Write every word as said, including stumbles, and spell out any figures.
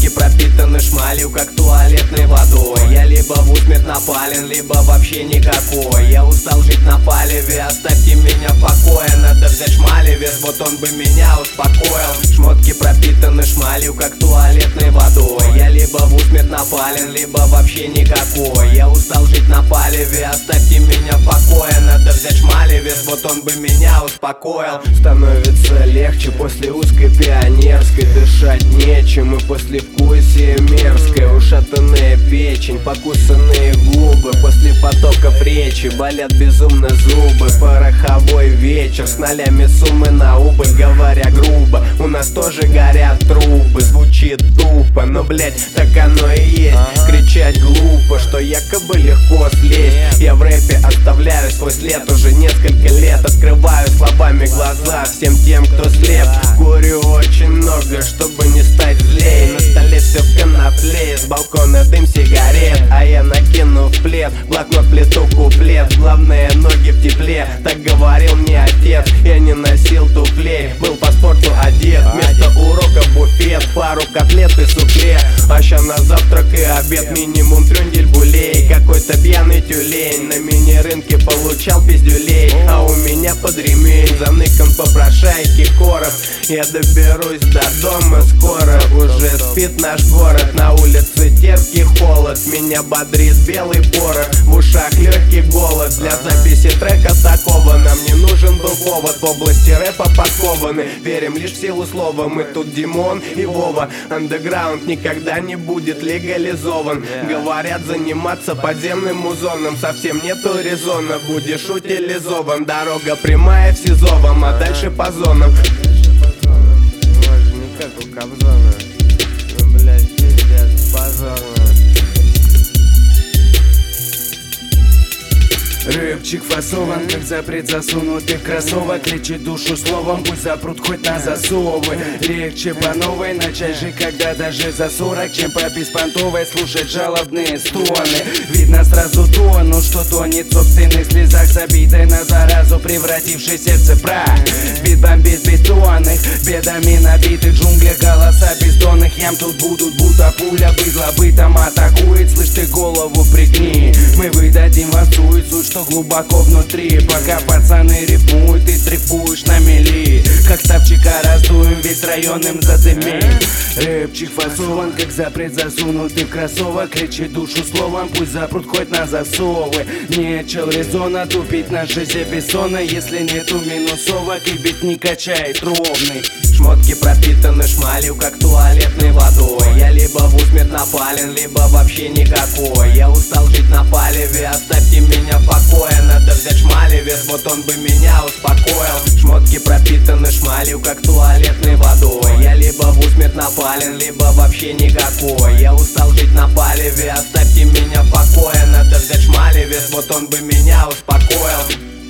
Шмотки пропитаны шмалью, как туалетной водой. Я либо в усмерть напален, либо вообще никакой. Я устал жить на палеве, оставьте меня в покое. Надо взять шмалевец, вот он бы меня успокоил. Шмотки пропитаны шмалью, как туалетной водой. Я либо в усмерть напален, либо вообще никакой. Я устал жить на палеве, оставьте меня в покое. Надо взять шмалевец, вот он бы меня успокоил. Становится легче после узкой пионерской. Дышать нечем и послевкусие мерзкое. Ушатанная печень, покусанные губы. После потоков речи болят безумно зубы. Пороховой вечер с нолями суммы на убыль. Говоря грубо, у нас тоже горят трубы. Звучит тупо, но блять, так оно и есть. Кричать глупо, что якобы легко слезть. Я в рэпе оставляю свой след уже несколько лет. Открываю словами глаза всем тем, кто слеп. Курю очень много, чтобы не стать злей. На столе все в конопле, с балкона дым сигарет. А я накину в плед, блокнот плиту куплет. Главное, ноги в тепле, так говорил мне отец. Я не носил туфлей, был по спорту одет. Вместо урока буфет, пару котлет и суфле. А ща на завтрак и обед минимум трюндель булей. Какой-то пьяный тюлень на мини-рынке получал пиздюлей. А у меня под ремень заныкан попрошайки коров. Я доберусь до дома скоро, уже спит наш город. На улице терпкий холод, меня бодрит белый порох. В ушах легкий голод, для записи трека такого нам не нужен был повод. В области рэпа подкованы, верим лишь в силу слова. Мы тут Димон и Вова. Андеграунд никогда не будет легализован. Говорят, заниматься подземным музоном совсем нету резона. Будешь утилизован, дорога прямая в СИЗОвом, а дальше по зонам. Не как у Кобзона. Ну, блядь, пиздец, позорно. Рэпчик фасован, как запрет засунутых кроссовок. Лечит душу словом, пусть запрут хоть на засовы. Легче по новой начать жить, когда даже за сорок, чем по беспонтовой слушать жалобные стоны. Видно сразу тону, что тонет в собственных слезах, с обидой на заразу, превративший сердце в прах. Бит бомбит бетонных, бедами набитых джунглях, голоса бездонных ям тут будут, будто пуля быдла бытом атакует. Слышь, ты голову пригни, мы выдадим вам свою суть, что глубоко внутри. Пока пацаны рифмуют, ты трепуешь на мели. Как ставчика раздуем, весь районным задымей. Рэпчик фасован, как запрет засунутый в кроссовок. Лечит душу словом, пусть запрут хоть на засовы. Нет чел резона тупить на жизни бессонно, если нету минусовок и бит не качает ровный. Шмотки пропитаны шмалью, как туалетной водой. Я либо в усмерть напален, либо вообще никакой. Я устал жить на палеве, оставьте меня в покое. Надо взять шмалевец, вот он бы меня успокоил. Шмотки пропитаны шмалью, как туалетной водой. Я либо в усмерть напален, либо вообще никакой. Я устал жить на палеве, оставьте меня в покое. Надо взять шмалевец, вот он бы меня успокоил.